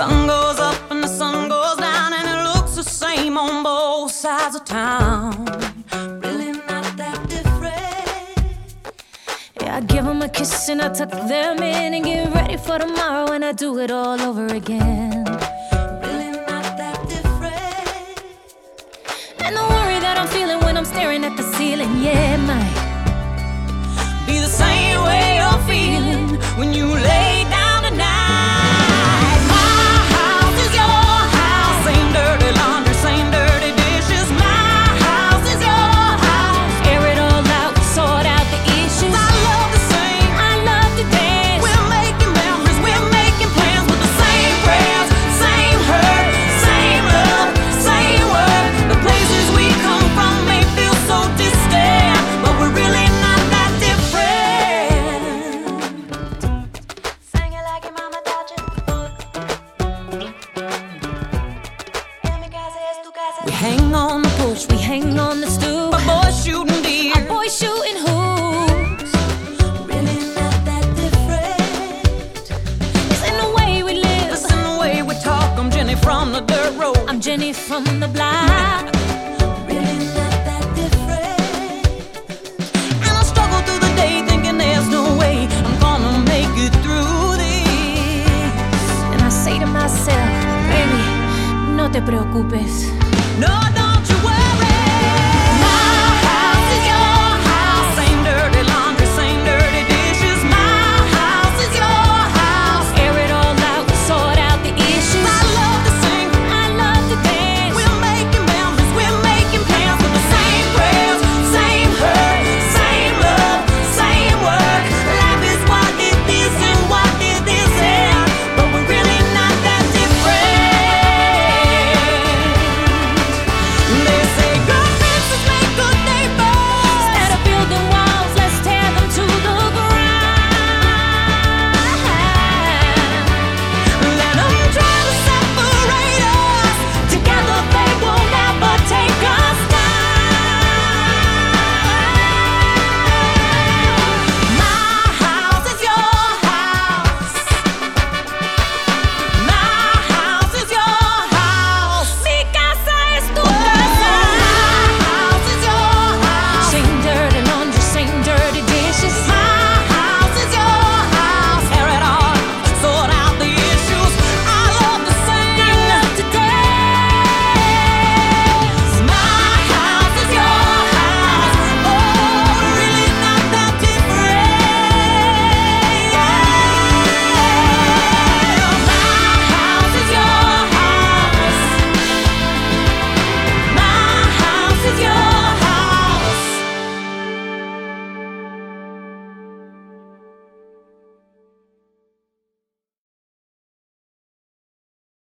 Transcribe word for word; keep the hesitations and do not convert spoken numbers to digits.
sun goes up and the sun goes down, and it looks the same on both sides of town. Really not that different. Yeah, I give them a kiss and I tuck them in and get ready for tomorrow, and I do it all over again. Really not that different. And the worry that I'm feeling when I'm staring at the ceiling, yeah, it might be the same way you're feeling when you lay down tonight. My house is your house, same dirty laundry, same dirty dishes. My house is your house, air it all out, sort out the issues. I love the same, I love to dance. We're making memories, we're making plans with the same prayers, same hurt, same love, same word. The places we come from may feel so distant, but we're really not that different. Sing it like your mama taught you. We hang on the porch, we hang on the stoop. A boy shooting deer, a boy shooting hoops. Really not that different. It's in the way we live, it's in the way we talk. I'm Jenny from the dirt road, I'm Jenny from the block. Really not that different. And I struggle through the day thinking there's no way I'm gonna make it through this. And I say to myself, baby, no te preocupes. No, no.